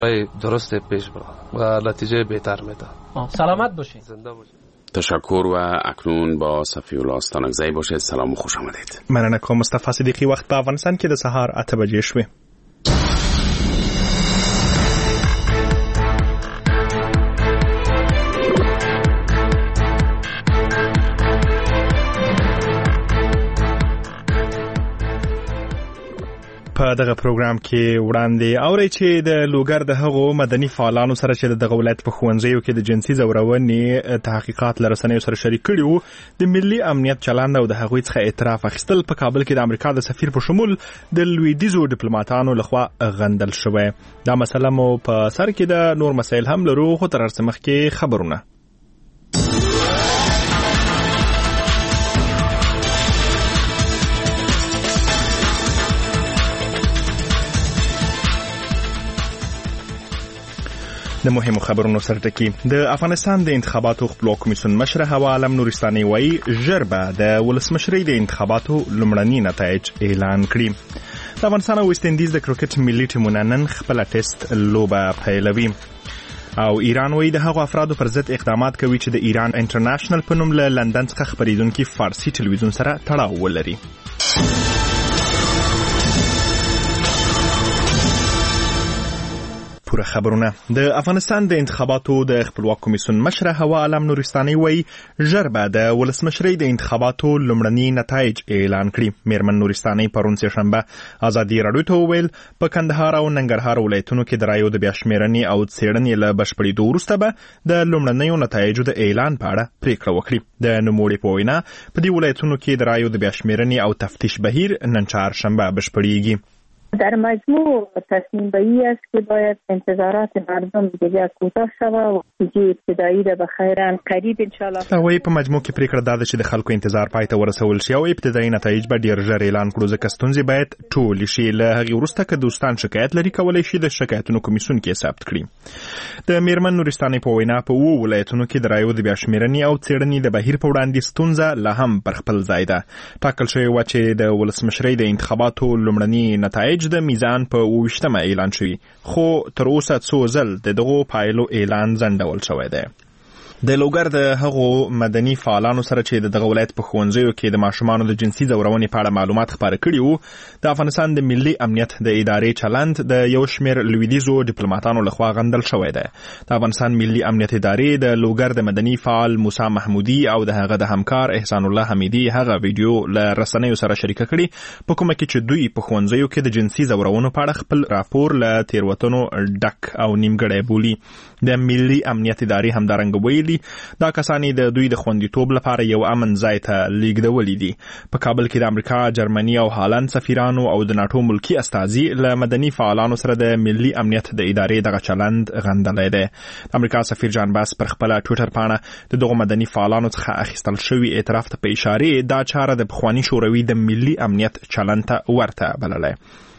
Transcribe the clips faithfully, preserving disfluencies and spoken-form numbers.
درسته پیش برد و نتیجه بهتر میده. سلامت باشید. زنده باشید. تشکر و اکنون با صفی الله استانکزی باشید. سلام و خوش آمدید. مننه کوم. مصطفی صدیقی. وخت په افغانستان کې د سهار اته بجې شوې. په دغه پروګرام کې وړاندې اوري چې د لوګر د هغو مدني فعالانو سره چې د ولایت په ښوونځیو کې د جنسي ځورونې تحقیقات لرسنیو سره شریک کړي وو، د ملي امنیت چلند او د هغوی څخه اعتراف اخیستل په کابل کې د امریکا د سفیر په شمول د لویدیزو ډیپلوماټانو لخوا غندل شوی. دا مسله مو په سر کې د نور مسایل هم لرو، خو تر هرڅه مخکې خبرونه. د مهمو خبرونو سره ټکی. د افغانستان د انتخاباتو خپلواک کمیسیون مشر هوا علم نورستاني وایي ژر به د ولسمشرۍ د انتخاباتو لومړني نتایج اعلان کړي. د افغانستان او ویسټ اندیز د کرکټ ملي ټیمونه نن خپله ټیسټ لوبه پیلوي. او ایران وایي د هغو افرادو پر ضد اقدامات کوي چې د ایران انټرنیشنل په نوم له لندن څخه خپریدونکي فارسي ټلویزیون سره تړاو ولري. پوره خبرونه. د افغانستان د انتخاباتو د خپلواک کمیسیون مشر هوا علم نورستاني وایي ژر به د ولسمشرۍ د انتخاباتو لومړني نتایج اعلان کړي. میرمن نورستاني پرون سهشنبه ازادي راډیو ته وویل په کندهار او ننګرهار ولایتونو کې د رایو د بیا شمېرنې او څېړنې له بشپړېدو وروسته به د لومړنیو نتایجو د اعلان په اړه پریکړه وکړي. د نوموړي په وینا په دې ولایتونو کې د رایو د بیا شمېرنې او تفتیش بهیر نن چهارشنبه بشپړېږي. در مجموع تصمیم به این است که باید انتظارات مردم دیگر کوتاه شود و نتیجه ابتدایی را به خیرن قریب انشاءالله. وایي په مجموع کې پریکړه دا ده چې د خلکو انتظار پای ته ورسول شي او ابتدایي نتایج به ډیر ژر اعلان کړو، ځکه ستونزې باید ټولې شي. له هغې وروسته که دوستان شکایت لري کولی شي د شکایتونو کمیسیون کې ثبت کړي. د میرمن نورستاني په وینا په اوو ولایتونو کې د رایو د بیا شمېرنې او څېړنې د بهیر په وړاندې ستونزه لا هم پر خپل ځای ده. ټاکل شوې وه چې د ولسمشرۍ د انتخاباتو لومړني نتایج د میزان په اوویشتمه اعلان شوي، خو تر اوسه څو ځل د دغو پایلو اعلان ځنډول شوی دی. د لوګر د هغو مدني فعالانو سره چې د دغه ولایت په ښوونځیو کې د ماشومانو د جنسي ځورونې په اړه معلومات خپاره کړي وو، د افغانستان د ملي امنیت د ادارې چلند د یو شمېر لویدیزو ډیپلوماټانو لخوا غندل شوی دی. د افغانستان ملي امنیت ادارې د لوګر د مدني فعال موسی محمودي او د هغه د همکار احسان الله حمیدي هغه ویډیو له رسنیو سره شریکه کړي، په کومه کې چې دوی په ښوونځیو کې د جنسي ځورونو په اړه خپل راپور له تېروتنو ډک او نیمګړی بولي. د ملي امنیت ادارې همدارنګه ویلي دا کسانی د دوی د خوندیتوب لپاره یو امن ځای ته لیږدولي دي. په کابل کې د امریکا، جرمني او هالند سفیرانو او د ناټو ملکی استازي له مدني فعالانو سره د ملي امنیت د ادارې دغه چلند غندلی دی. د امریکا سفیر جان باس پر خپله ټویټر پاڼه د دغو مدني فعالانو څخه اخیستل شوي اعتراف ته په اشارې دا چاره د پخواني شوروي د ملي امنیت چلند ته ورته بللی.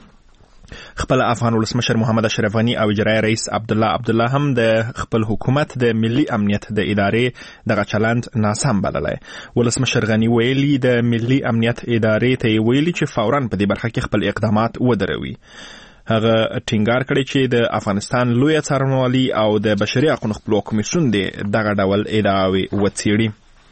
خپل افغان ولسمشر محمد اشرف غنی او اجرایی رئیس عبدالله عبدالله هم د خپل حکومت د ملي امنیت د ادارې دغه چلند ناسم بللی. ولسمشر غنی ویلي د ملي امنیت ادارې ته یې ویلي چې فوراً په دې برخه کې خپل اقدامات ودروي. هغه ټینګار کړی چې د افغانستان لویه څارنوالي او د بشري حقوقو خپلواک کمیسیون د دغه ډول ادعاوې وڅېړي.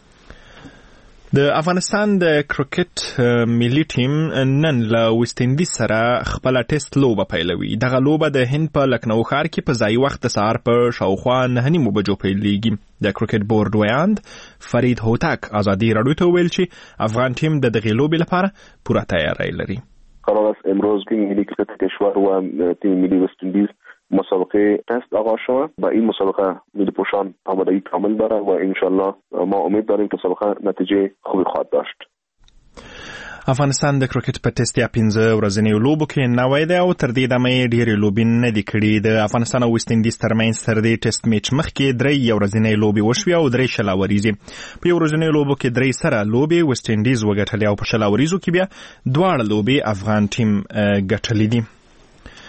د افغانستان د کرکټ ملي ټیم نن له ویسټ اندیز سره خپله ټیسټ لوبه پیلوي. دغه لوبه د هند په لکنو ښار کې په ځایي وخت د سهار په شاوخوا نهه نیمو بجو پیلېږي. د کرکټ بورډ ویاند فرید هوتک ازادي راډیو ته وویل چې افغان ټیم د دغې لوبې لپاره پوره تیاری لري. قرار است امروز تیم ملی کرکت کشور و تیم ملی ویسٹ اندیز مسابقه تست آغاز شود و این مسابقه ملی پوشان آمادگی کامل دارد و انشالله ما امید داریم که مسابقه نتیجه خوبی خواهد داشت. افغانستان د کرکټ په ټیسټ یا پنځه ورځنیو لوبو کې نوی دی او تر دې دمه یې ډېرې لوبې نه دي کړي. د افغانستان او ویسټ اندیز ترمنځ تر دې ټیسټ میچ مخکې درې یو ورځنۍ لوبې وشوې او درې شلاوریزې. په یو ورځنیو لوبو کې درې سره لوبې ویسټ اندیز وګټلې او په شلاوریزو کې بیا دواړه لوبې افغان ټیم ګټلې دي.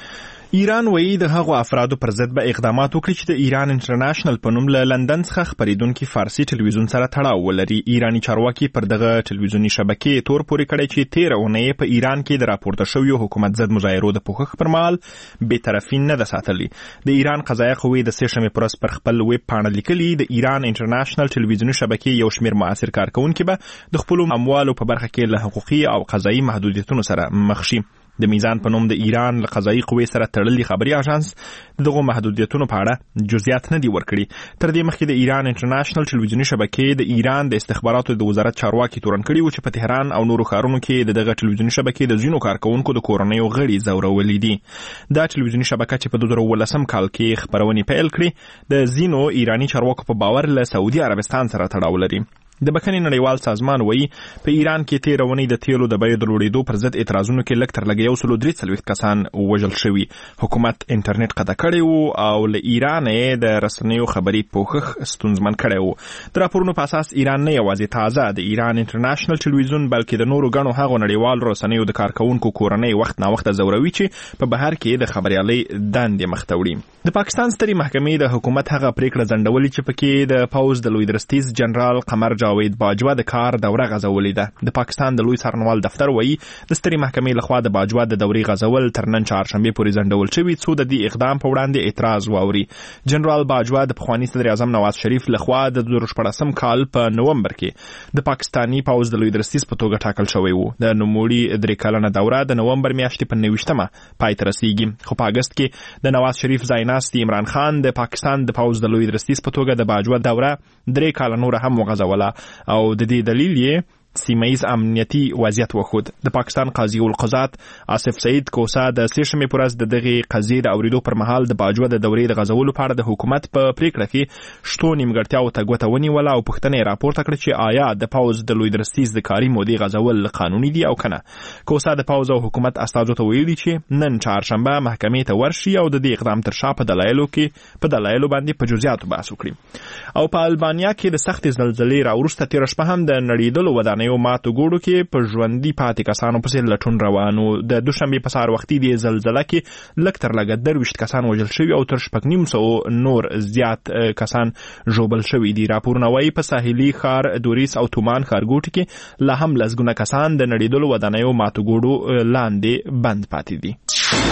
ایران وایي د هغو افرادو پر ضد به اقدامات وکړي چې د ایران انټرنیشنل په نوم له لندن څخه خپریدونکي فارسي ټلویزیون سره تړاو ولري. ایرانی چارواکي پر دغه ټلویزیوني شبکې تور پورې کړی چې تیره اونۍ په ایران کې د راپورته شویو حکومت ضد مظاهرو د پوښښ پر مهال بېطرفي نه ده ساتلې. د ایران قضایه قوې د سې شنبې په ورځ پر خپل ویب پاڼه لیکلي د ایران انټرنیشنل ټلویزیوني شبکې یو شمېر مؤثر کارکوونکي به د خپلو اموالو په برخه کې له حقوقي او قضایي محدودیتونو سره مخ شي. د میزان په نوم د ایران له قضایي قوې سره تړلي خبري اژانس دغه محدودیتونو په اړه جزئیات نه دي ورکړي. تر دې مخکې د ایران انټرنیشنل ټلویزیوني شبکې د ایران د استخباراتو د وزارت چارواکي تورن کړي و چې په تهران او نورو ښارونو کې د دغه ټلویزیوني شبکې د ځینو کارکوونکو د کورنیو غړي ځورولي دي. دا ټلویزیوني شبکه چې په دوه زره اوولسم کال کې خپرونې پیل کړې د ځینو ایرانی چارواکو په باور له سعودي عربستان سره تړاو لري. د بخښنې نړیوال سازمان وایي په ایران کې تیره اونۍ د تیلو د بیو د لوړېدو پر ضد اعتراضونو کې لږ تر لږه یو سل درې څلوېښت کسان وژل شوي. حکومت انټرنیټ قطع کړی و او له ایران یې د رسنیو خبري پوښښ ستونزمن کړی و. د راپورونو په اساس ایران نه یوازې تازه د ایران انټرنیشنل ټلویزیون بلکې د نورو ګڼو هغو نړیوالو رسنیو د کارکوونکو کورنۍ وخت ناوخته ځوروي چې په بهر کې د خبریالۍ دندې مخته وړي. د پاکستان سترې محکمې د حکومت هغه پریکړه ځنډولې چې پکې د پوځ د لوی درستیز جنرال قمر جاوید باجوه د کار دوره غځولې ده. د پاکستان د لوی څارنوال دفتر وایي د سترې محکمې لخوا د باجوه د دورې غځول تر نن چهارشنبې پورې ځنډول شوي څو د دې اقدام په وړاندې اعتراض واوري. جنرال باجوه د پخواني صدر اعظم نواز شریف لخوا د دوه زره شپاړسم کال په نومبر کې د پاکستاني پوځ د لوی درستیز په توګه ټاکل شوی و. د نوموړي درې کلنه دوره د نومبر میاشتې په نویشتمه پای ته رسیږي. خو په اګست کې د نواز شریف ځایناستي عمران خان د پاکستان د پوځ د لوی درستیز په توګه د باجوه دوره درې کاله نور هم وغځوله او د دې دلیل یې سیمه‌یز امنیتي وضعیت وښود. د پاکستان قاضي القضات آصف سعید کوسا د سې شنبې په ورځ د دغې قضیې د اورېدو پر مهال د باجوه د دورې د غځولو په اړه د حکومت په پریکړه کې شتو نیمګړتیاوو ته ګوته ونیوله او پوښتنه یې راپورته کړه چې آیا د پوځ د لوی درستیز د کاري مودې غځول قانوني دي او که نه. کوسا د پوځ او حکومت استازو ته ویلي چې نن چهارشنبه محکمې ته ورشي او د دې اقدام تر شا په دلایلو کې په دلایلو باندې په جزئیاتو بحث وکړي. او په البانیا کې د سختې زلزلې راوروسته تېره شپه هم د نړېدلو ودانیو ماتو ګوړو کې په ژوندي پاتې کسانو پسې لټون روان و. د دوشنبې په سهار وختي د زلزله کې لږ تر لږه درویشت کسان وژل شوي او تر شپږ نیم سوه نور زیات کسان ژوبل شوي دي. راپورونه وایي په ساحلي ښار دوریس او تومان ښارګوټي کې لا هم لسګونه کسان د نړېدلو ودانیو ماتو ګوړو لاندې بند پاتې دي.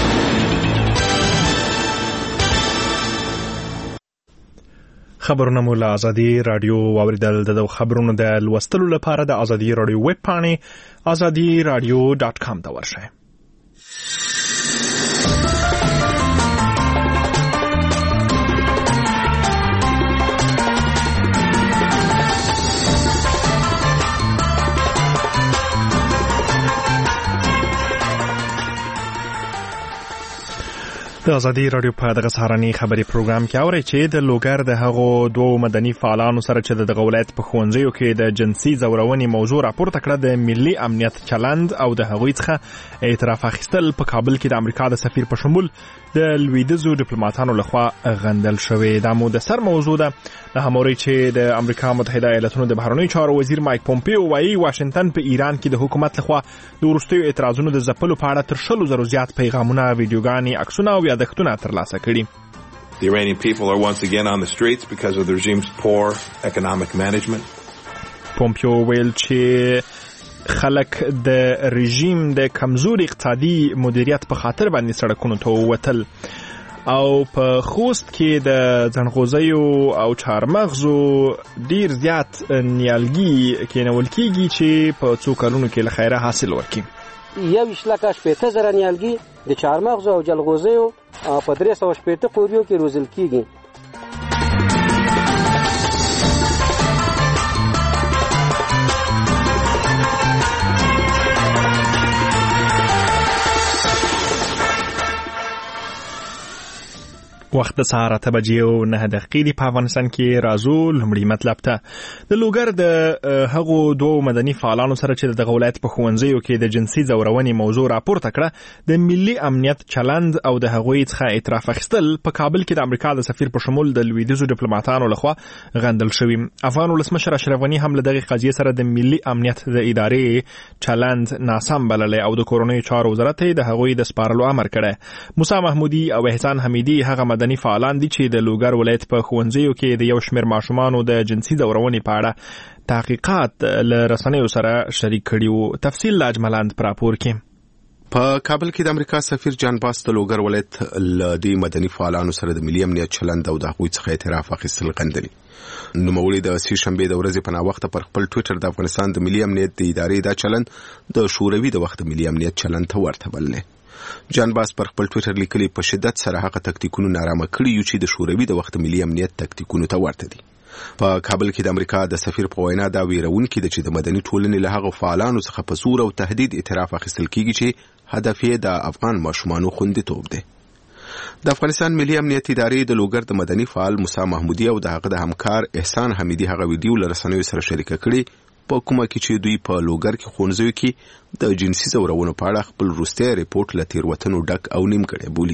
خبرونه مو له ازادي رادیو واوریدل. د خبرونو د لوستلو لپاره د ازادي رادیو ویب پاڼې ازادي رادیو ډاټ کام ته ورشئ. د ازادي رادیو په دغه سهارني خبري پروګرام کې اورئ چې د لوګر د هغو دوو مدني فعالانو سره چې د دغه ولایت په ښوونځیو کې د جنسي ځورونې موضوع راپورته کړه د ملي امنیت چلند او د هغوی څخه اعتراف اخیستل په کابل کې د امریکا د سفیر په شمول د لویدیځو ډیپلوماټانو لخوا غندل شوې. دا مو د سر موضوع ده. د هموري چې د امریکا متحده ایالاتونو د بهرنیو چارو وزیر مایک پومپیو وایي واشنگټن په ایران کې د حکومت لخوا د وروستیو اعتراضونو د ځپلو په اړه تر شلو زرو زیات پیغامونه، ویډیوګانې، عکسونه او یادښتونه ترلاسه کړي. The Iranian people are once again on the streets because of the regime's poor economic management. پومپیو ویل چې خلک د رژیم د کمزوري اقتصادي مدیریت په خاطر باندې سړکونو ته ووتل او په خوست کې د ځنغوزیو او چهارمغزو ډیر زیات نیالګي کېنول کېږي چې په څو کلونو کې له خیره حاصل ورکړي. یویشت لکه شپېته زره نیالګي د چهارمغزو او جلغوزیو په درې سوه شپېته قوریو کې روزل کېږي. وخت د سهار اته بجې او نه دقیقې دي په افغانستان کې راځو لومړی مطلب ته. د لوګر د هغو دوو مدني فعالانو سره چې د دغه ولایت په ښوونځیو کې د جنسي ځورونې موضوع راپورته کړه د ملي امنیت چلند او د هغوی څخه اعتراف اخیستل په کابل کې د امریکا د سفیر په شمول د لویدیځو ډیپلوماټانو لخوا غندل شوي. افغان ولسمشر اشرف غني هم له دغې قضیې سره د ملي امنیت د ادارې چلند ناسم بللی او د کورنیو چارو وزارت ته د هغوی د سپارلو امر کړی. موسی محمودي او احسان حمیدي هغه مدني فعالان دي چې د لوګر ولایت په ښوونځیو کې د یو شمېر ماشومانو د جنسي ځورونې په اړه تحقیقات له رسنیو سره شریک کړي وو. تفصیل له اجملاند په راپور کې. په کابل کې د امریکا سفیر جان باس د لوګر ولایت له دې مدني فعالانو سره د ملي امنیت چلند او د هغوی څخه اعتراف اخیستل غندلي. نوموړي د سې شنبې د ورځې په ناوخته پر خپل ټویټر د افغانستان د ملي امنیت د ادارې دا چلند د شوروي د وخت ملي امنیت چلند ته ورته بللی. جان باس پر خپل ټویټر لیکلي په شدت سره هغه تکتیکونو نارامه کړي یو چې د شوروي د وخت ملي امنیت تکتیکونو ته ورته دي. په کابل کې د امریکا د سفیر په وینا دا ویرونکي ده چې د مدني ټولنې له هغو فعالانو څخه په زور او تهدید اعتراف اخیستل کیږي چې هدف یې د افغان ماشومانو خوندیتوب دی. د افغانستان ملي امنیت ادارې د لوګر د مدني فعال موسی محمودي او د هغه د همکار احسان حمیدي هغه ویډیو له رسنیو سره شریک کړي په کومه کې چې دوی په لوګر کې ښوونځیو کې د جنسي ځورونو په اړه خپل وروستی ریپورټ له تېروتنو ډک او نیمګړی بولي.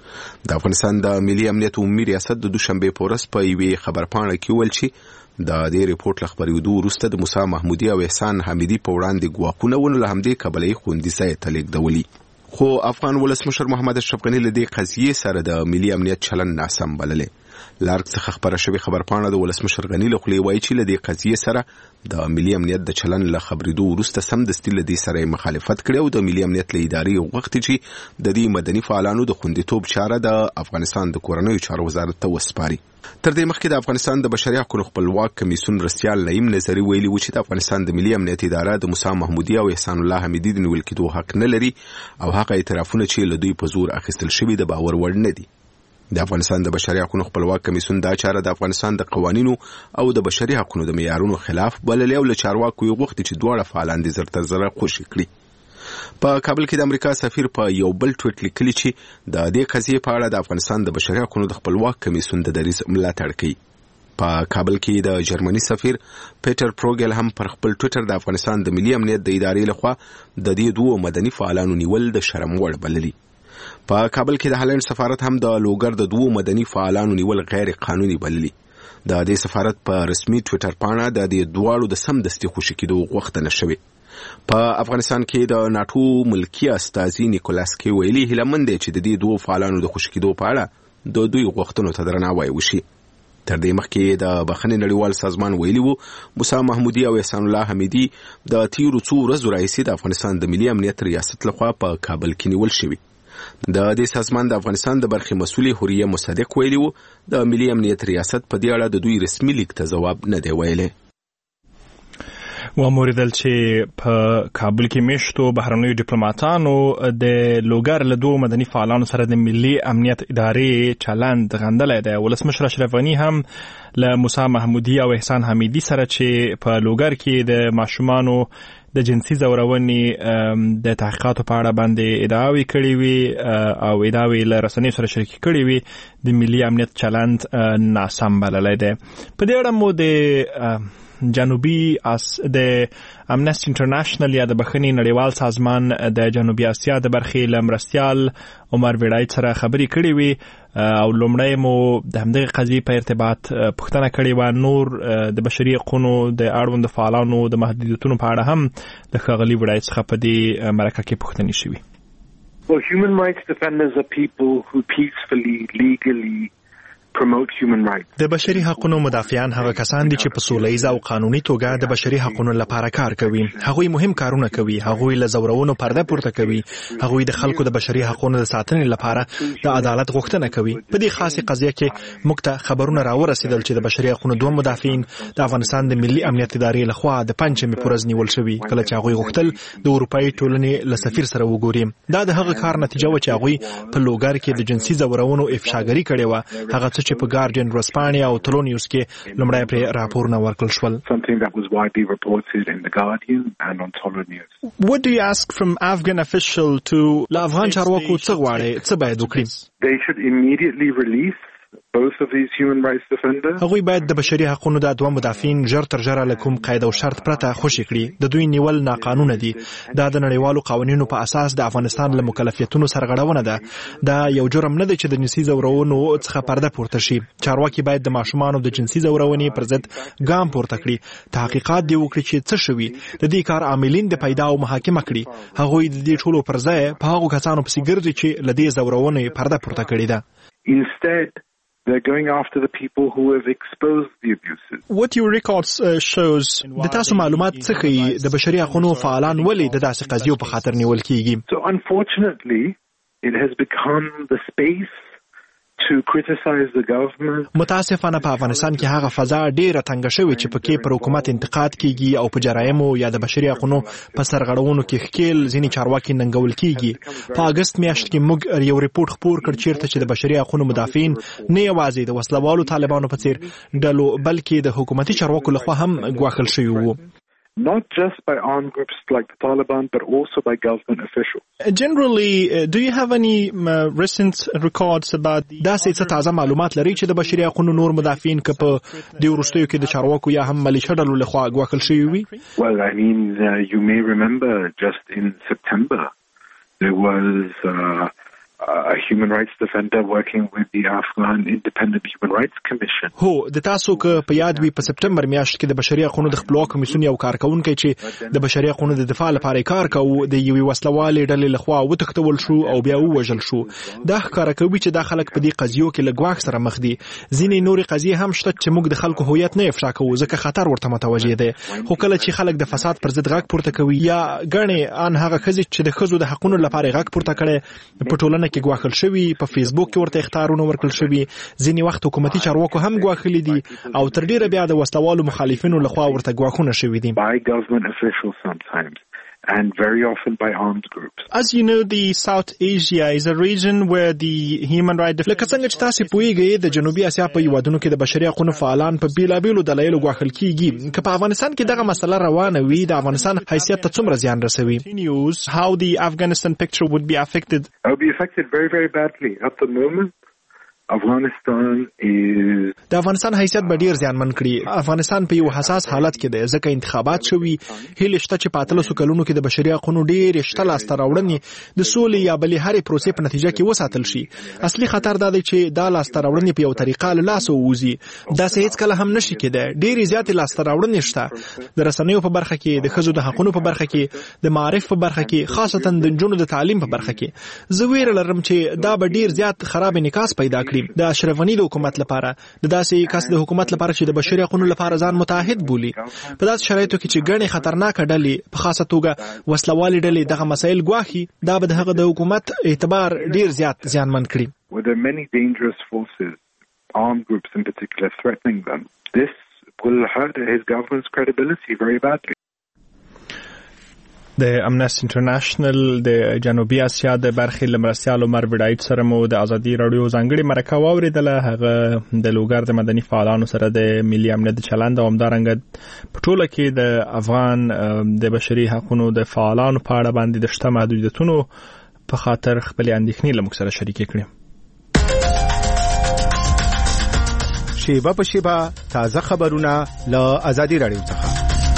د افغانستان د ملي امنیت عمومي ریاست د دوشنبې په ورځ په یوې خبرپاڼه کې ویل چې د دې ریپورټ له خپرېدو وروسته د موسی محمودي او احسان حمیدي په وړاندې ګواښونه ونه له همدې کبله یې خوندي ځای ته لیږدولي. خو افغان ولسمشر محمد اشرف غني له دې قضیې سره د ملي امنیت چلند ناسم بللی. لارک څخه خبره شوې خبرپاڼه د ولسمشر غني له خولې وایي چې له دې قضیې سره د ملي امنیت د چلند له خبرېدو وروسته سمدستي له دې سره مخالفت کړی او د ملي امنیت له ادارې غوښتي چې د دې مدني فعالانو د خوندیتوب چاره د افغانستان د کورنیو چارو وزارت ته وسپاري. تر دې مخکې د افغانستان د بشري حقوقو خپلواک کمیسیون رسیال نعیم نظري ویلي و چې د افغانستان د ملي امنیت اداره د موسی محمودي او احسان الله حمیدي د نیول کېدو حق نه لري او هغه اعترافونه چې له دوی په زور اخیستل شوي د باور وړ نه دي. د افغانستان د بشري حقوقو خپلواک کمیسیون دا چاره د افغانستان د قوانینو او د بشري حقوقو د معیارونو خلاف بللی او له چارواکو یې غوښتي چې دواړه فعالان دې زر تر زره خوشي کړي. په کابل کې د امریکا سفیر په یو بل ټویټ لیکلي چې د دې قضیې په اړه د افغانستان د بشري حقوقو د خپلواک کمیسیون د دریځ ملاتړ کوي. په کابل کې د جرمني سفیر پیټر پروګل هم پر خپل ټویټر د افغانستان د ملي امنیت د ادارې لخوا د دې دوو مدني فعالانو نیول د شرم وړ بللي. په کابل کې د هالند سفارت هم د لوګر د دوو مدني فعالانو نیول غیر قانوني بللي. د دې سفارت په رسمي ټویټر پاڼه د دې دواړو د سمدستي خوشي کېدو غوښتنه شوې. په افغانستان کې د ناټو ملکی استازي نیکولاس کې ویلي هیله مند دی چې د دې دوو فعالانو د خوشي کېدو په اړه د دوی غوښتنو ته درناوی وشي. تر دې مخکې د بخښنې نړیوال سازمان ویلي وو موسی محمودي او احسان الله حمیدي د تیرو څو ورځو راهیسې د افغانستان د ملي امنیت ریاست لخوا په کابل کې نیول شوي. د دې سازمان د افغانستان د برخې مسؤل حوریه مصدق ویلي وو د ملي امنیت ریاست په دې اړه د دوی رسمي لیک ته ځواب نه دی ویلی. وموریدل چې په کابل کې میشتو بهرنیو ډیپلوماټانو د لوګر له دوو مدني فعالانو سره د ملي امنیت ادارې چلند غندلی دی. ولسمشر اشرف غني هم له موسی محمودي او احسان حمیدي سره چې په لوګر کې د ماشومانو د جنسي ځورونې د تحقیقاتو په اړه باندې ادعاوې کړې وي او ادعاوې له رسنیو سره شریکې کړې وي د ملي امنیت چلند ناسم بللی دی. په دې اړه مو د جنوبي اس د امنسټي انټرنیشنل یا د بخښنې نړیوال سازمان د جنوبي اسیا د برخې له مرستیال عمر ویډایت سره خبرې کړې وي او لومړی مو د همدغې قضیې په ارتباط پوښتنه کړې وه. نور د بشري حقونو د اړوندو فعالانو د محدودیتونو په اړه هم د ښاغلي ویډایت څخه په دې مرکه کې پوښتنې شوي. Well, human rights defenders are people who peacefully, legally promote human rights. د بشري حقوقو مدافعان هغه کسان دي چې په سولهییز او قانوني توګه د بشري حقوقو لپاره کار کوي. هغوی مهم کارونه کوي. هغوی له زورونو پرده پورته کوي. هغوی د خلکو د بشري حقوقو د ساتنې لپاره د عدالت غوښتنه کوي. په دې خاصه قضیه کې موږ ته خبرونه راورسېدل چې د بشري حقوقو دوه مدافعین د افغانستان د ملي امنیت ادارې لخوا د پنځمې په ورځ نیول شوي کله چې هغوی غوښتل د اروپایي ټولنې له سفیر سره وګوري. دا د هغه کار نتیجه و چې هغوی په لوګر کې د جنسي ځورونو افشاګري کړې وه. هغه څه چې په ګارډین ورځپاڼې او تلونیوس کې لومړی پرې راپورونه ورکړل شول. Something that was widely reported in the Guardian and on Tolonius. What do you ask from Afghan official to لا افغان چارواکو څه غواړي څه باید وکړي؟ They should immediately release both of these human rights defenders. هغوی باید د بشري حقوقو د دوه مدافعین ژر تر ژره له کوم قید او شرط پرته خوشي کړي. د دوی نیول ناقانونه دي. دا د نړیوالو قوانینو په اساس د افغانستان له مکلفیتونو سرغړونه ده. دا یو جرم نه دی چې د جنسي زورونو څخه پرده پورته شي. چارواکي باید د ماشومانو د جنسي زورونې پر ضد ګام پورته کړي. تحقیقات دی وکړي چې څه شوي. د دې کار عاملین د پیدا او محاکمه کړي. هغوی د دې ټولو پر ځای په هغو کسانو پسې ګرځي چې له دې زورونې پرده پورته کړې ده. Instead, they're going after the people who have exposed the abuses. What your records uh, shows د تاسو معلومات څه ښیي د بشري حقوقو فعالان ولې د داسې قضیو په خاطر نیول کیږي؟ So unfortunately, it has become the space to criticize the government. متاسفانه په افغانستان کې هغه فضا ډیره تنګه شوې چې پکې پر حکومت انتقاد کیږي او په جرایمو یا د بشري حقوقو په سرغړونو کې ښکیل ځینې چارواکي ننګول کیږي. په اگست میاشت کې موږ یو ریپورت خپور کړ چیرته چې د بشري حقوقو مدافعین نه یوازې د وسلوالو طالبانو په څیر ډلو بلکې د حکومتي چارواکو لخوا هم ګواښل شوي وو. Not just by armed groups like the Taliban, but also by government officials. Generally, uh, do you have any uh, recent records about داسې څه تازه معلومات لري چې د بشري حقوقو نور مدافعین که په دې وروستیو کې د چارواکو یا هم ملیشه ډلو لخوا ګواښل شوي وي؟ Well, I mean, uh, you may remember just in September there was uh, a human rights defender working with the Afghan Independent Human Rights Commission. هو د تاسو که په یاد وي په سپټمبر میاشت کې د بشري حقوقو د خپلواک کمیسیون یو کارکونکی چې د بشري حقوقو د دفاع لپاره کار کوي د یوې وسلوالې ډلې لخوا وتښتول شو او بیا ووژل شو. دا ښکاره کوي چې دا خلک په دې قضیو کې له ګواښ سره مخ دي. ځینې نورې قضیې هم شته چې موږ د خلکو هویت نه افشا کوو ځکه خطر ورته متوجه دی. خو کله چې خلک د فساد پر ضد غږ پورته کوي یا ګڼې ان هغه ښځې چې د ښځو د حقوقو لپاره غږ پورته کړي په ټولنه کې ګواښل شوي، په فیسبوک کې ورته اخطارونه ورکړل شوي، ځینې وخت حکومتي چارواکو هم ګواښلي دي او تر ډیره بیا د وسلوالو مخالفینو لخوا ورته ګواښونه شوي دي. By government officials sometimes and very often by armed groups. As you know, the South Asia is a region where the human rights لکه څنګه چې تاسو پوهیږئ د جنوبي اسیا په هیوادونو کې د بشري حقوقو فعالان په بیلابیلو دلایلو ګواښل کیږي. که په افغانستان کې دغه مسله روانه وي د افغانستان حیثیت ته څومره زیان رسوي؟ News how the Afghanistan picture would be affected. It would be affected very very badly at the moment. افغانستان is د افغانستان حیثیت به ډیر زیانمن کړي. افغانستان په یو حساس حالت کې دی ځکه انتخابات شوي. هیله شته چې په اتلسو کلونو کې د بشري حقوقو ډیر شته لاسته راوړنې د سولې یا بلې هرې پروسې په نتیجه کې وساتل شي. اصلي خطر دا دی چې دا لاسته راوړنې په یو طریقه له لاسه ووځي. داسې هیڅ کله هم نشي کېدای. ډېرې زیاتې لاسته راوړنې شته د رسنیو په برخه کې، د ښځو د حقوقو په برخه کې، د معارف په برخه کې، خاصتا د نجونو د تعلیم په برخه کې. زه ویره لرم چې دا به ډیر زیات خراب انعکاس پیدا کړي د اشرف غنی د حکومت لپاره، د داسې کس د حکومت لپاره چې د بشري حقوقو لپاره ځان متحد بولي. په داسې شرایطو کې چې ګڼې خطرناکه ډلې په خاصه توګه وسلوالې ډلې دغه مسایل ګواښي، دا به د هغه د حکومت اعتبار ډیر زیات زیانمن کړي. With the many dangerous forces, armed groups in particular, threatening them, this will hurt his government's credibility very badly. د امنسټي انټرنیشنل د جنوبي اسیا د برخې لمرستیال عمر وډایټ سره مو د ازادي رادیو ځانګړي مرکه واوریدله. هغه د لوګر د مدني فعالانو سره د ملي امنیت د چلند او همدارنګه په ټوله کې د افغان د بشري حقوقو د فعالانو په اړه باندې د شته محدودیتونو په خاطر خپل اندېښنې له موږ سره شریکې کړې. شیبه په شیبه تازه خبرونه له ازادي رادیو څخه.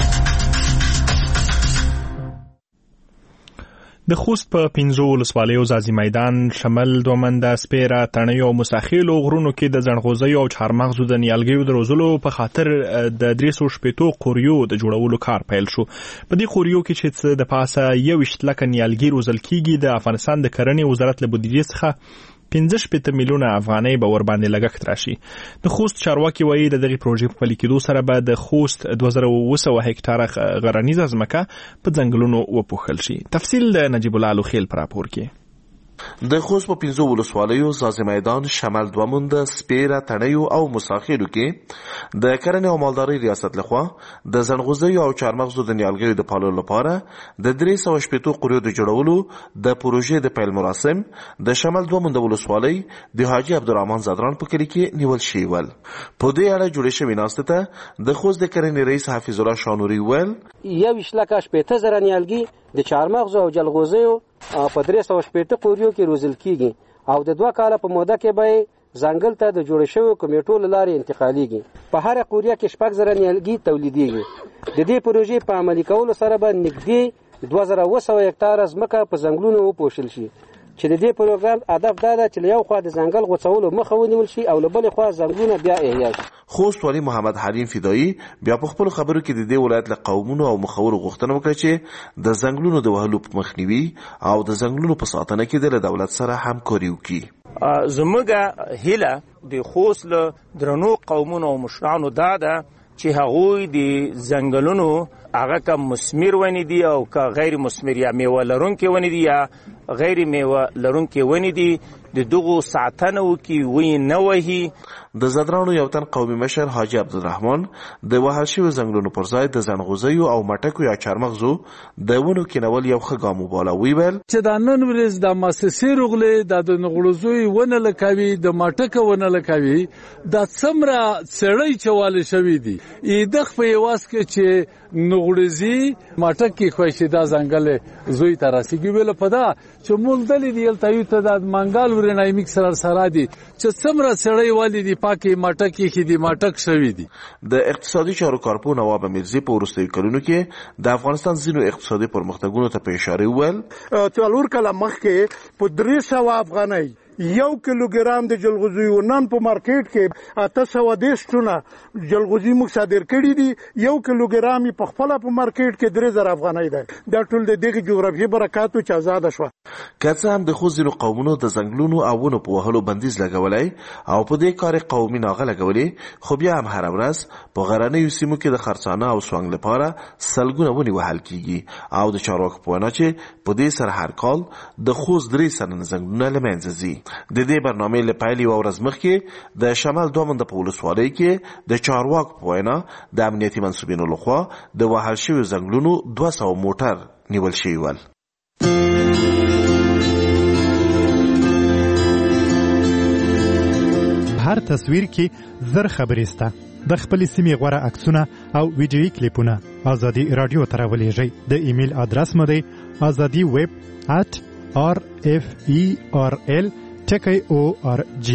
د خوست په پنځو ولسوالیو ځاځي میدان شمال دومنده سپیره تڼیو او مساخیلو غرونو کې د ځنغوزیو او چهارمغزو د نیالګیو د روزلو په خاطر د درې سوه شپېتو قوریو د جوړولو کار پیل شو. په دې قوریو کې چې د پاسه یوویشت لکه نیالګي روزل کیږي د افغانستان د کرنې وزارت له بودیجې څخه پنځه شپېته میلیونه افغانۍ به ور باندې لګښت راشي. د خوست چارواکي وایي د دغې پروژې په پلي کېدو سره به د خوست دوه زره اوه سوه هکټاره غرنیزه ځمکه په ځنګلونو وپوښل شي. تفصیل د نجیب الله لوخیل په راپور کې. د خوست په پنځو ولسوالیو ځاځي میدان، شمال دوموند، سپیره، تڼیو او موساخیلو کې د کرنې او مالدارۍ ریاست لخوا د زنغوزیو او چارمغزو د نیالګیو د پاللو لپاره د درې سوه شپېتو قوریو د جوړولو د پروژې د پیل مراسم د شمال دوموند ولسوالۍ د حاجي عبدالرحمن زدران په کلي کې نیول شوي ول. په دې اړه جوړې شوې ناستې ته د خوست د کرنې رئیس حفیظ الله شانوري وویل یوویشت لکه شپېته زره نیالګي د چارمغزو او جلغوزیو په درې سوه شپېته قوریو کې روزل کیږي او د دوه کاله په موده کې به ځنګل ته د جوړ شویو کمیټو له لارې انتقالیږي. په هره قوریه کې شپږ زره نیالګي تولیدېږي. د دې پروژې په عملي کولو سره به نږدې دوه زره اوه سوه هکټاره ځمکه په ځنګلونو وپوښل شي چې د دې پروګرام هدف دا ده چې له یو خوا د ځنګل غوڅولو مخه ونیول شي او له بلې خوا ځنګلونه بیا احیا شي. خوست والي محمد حلیم فدایي بیا په خپلو خبرو کې د دې ولایت له قومونو او مخورو غوښتنه وکړه چې د ځنګلونو د وهلو په مخنیوي او د ځنګلونو په ساتنه کې د دولت سره همکاري وکړي. زموږ هیله د خوست له درنو قومونو او مشرانو دا ده چې هغوی د ځنګلونو هغه که مثمر ونې دي او که غیر مثمر یا میوه لرونکي ونې دي یا غیر میوه لرونکي ونې دي د دغو ساتنه وکړي، ونې نه وهي. د زدرانو یو تن قومي مشر حاجي عبدالرحمن د وهل شویو ځنګلونو پر ځای د زنغوزیو او مټکو یا چارمغزو د ونو کینول یو ښه ګام وباله. ویل چې دا نن ورځ د مؤسسې رغلې د زنغوزیو ونه لکوي، د مټکو ونه لکوي، دا څومره څړۍ چواله شوی دي ایدخ په یواز کې چې نغړزي مټکی خوښي دا ځنګل زوی تراسيږي ویل پدا چې مول دلی دی تایو ته د منګال ورنای میکسر سره دي چې څومره سړی والی دی پاکي مټکی کې دی مټک شوی دي. د اقتصادي چارو کارپون نواب میرزي په ورستیو کلونو کې د افغانستان ځینو اقتصادي پرمختګونو ته په اشاره وویل څلور کاله مخکې په درې سوه افغانۍ یو کیلوګرام د جلغوزیو نن په مارکیټ کې اته سوه دېرش ټنه جلغوزي موږ صادر کړي دي. یو کیلوګرام په خپله په مارکیټ کې درې زره افغانۍ ده. دا ټول د دغې جغرافیې برکاتو چې ازاده شوه. که څه هم د خوست ځینو قومونو د ځنګلونو او ونو په وهلو بندیز لګولی او په دې کار قومي ناغه لګولې، خو بیا هم هره ورځ په غرنیو سیمو کې د خرڅانه او سوانګ لپاره سلګونه ونې وهل کیږي او د چارواکو په وینا چې په دې سره هر کال د خوست درې سلنه ځنګلونه له منځه ځي. د دې برنامې له پیل یوه ورځ مخکې د شمال دوموند په ولسوالۍ کې د چارواکو په وینا د امنیتي منصوبینو لخوا د وهل شویو ځنګلونو دوه سوه موټر نیول شوي ول. هر تصویر کې زر خبرې سته. د خپلې سیمې غوره عکسونه او ویډیویي کلیپونه ازادي راډیو ته راولېږئ. د ایمیل ادرس مو دی ازادي ویب ات آر اف ای آر ال ټکی او آر جی.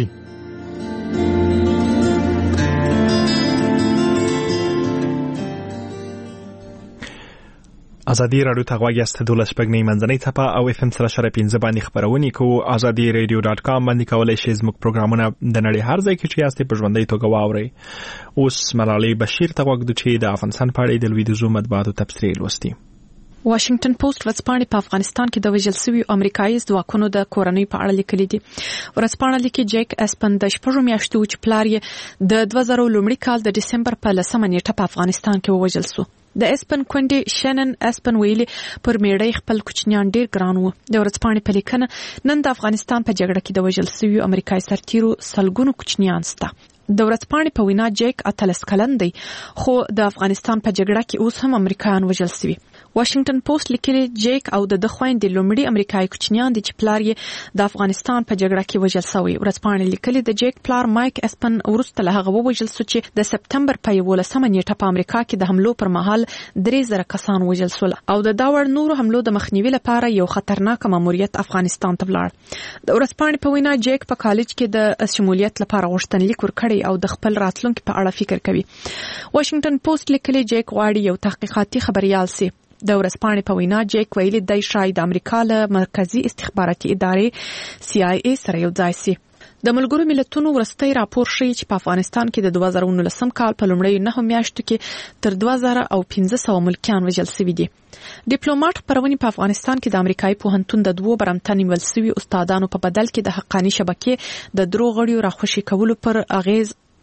ازادي راډیو ته غواړئ چې دولس شپږ نه منځنۍ ټاپه او اف ام سره شره پنځه باندې خبرونه کوو. ازادي رادیو ډاټ کام باندې کولای شئ زموږ پروګرامونه د نړۍ هر ځای کې چې یاستئ په ژوندۍ توګه واورئ. اوس ملالۍ بشیر ته غوږ چې د افغانستان په اړه د لویدیځو مطبوعاتو تبصرې لوستي. واشنگټن پوسټ ورځپاڼې په افغانستان کې د وژل شویو امریکایي ځواکونو د کورنۍ په اړه لیکلي دي. ورځپاڼه لیکي جیک اسپن د شپږو میاشتو چې پلار یې د دوه زره لومړي کال د ډسمبر په لسمه نیټه په افغانستان کې ووژل شو. د اسپن کونډې شنن اسپن ویلي پر میړۍ خپل کوچنیان ډیر ګران وو. د ورځپاڼې په لیکنه نن د افغانستان په جګړه کې د وژل شویو امریکایي سرتیرو سلګونو کوچنیان شته. د ورځپاڼې په وینا جیک اتلس کلن دی خو د افغانستان په جګړه کې اوس هم امریکایان وژل شوي. واشنگټن پوسټ لیکلي جیک او د خويندې لومړي امریکایي کوچنیان دي چې پلار یې د افغانستان په جګړه کې وژل شوی. ورځپاڼې لیکلي د جیک پلار مایک اسپن وروسته له هغه ووژل شو چې د سپتمبر په یولسمه نیټه په امریکا کې د حملو پر مهال درې زره کسان وژل شول او د دا وړ نورو حملو د مخنیوي لپاره یو خطرناک ماموریت افغانستان ته ولاړ. د ورځپاڼې په وینا جیک په کالج کې د شمولیت لپاره غوښتنلیک ورکړی او د خپل راتلونکي په اړه فکر کوي. واشنگټن پوسټ لیکلي جیک غواړي یو تحقیقاتي خبريال سي. د ورځپاڼې په وینا جیک ویلي دی شاید د امریکا له مرکزی استخباراتي ادارې سی آی ای سره یو ځای سي. د ملګرو ملتونو ورستۍ راپور ښیي چې په افغانستان کې د دوه زره نولسم کال په لومړیو نهو میاشتو کې تر دوه زره او پنځه سوه ملکیان وژل شوي دي. ډیپلوماټ خبرونه په افغانستان کې د امریکایي پوهنتون د دوو برمته نیول شوي استادانو په بدل کې د حقاني شبکې د درو غړیو راخوشي کولو پر اغیز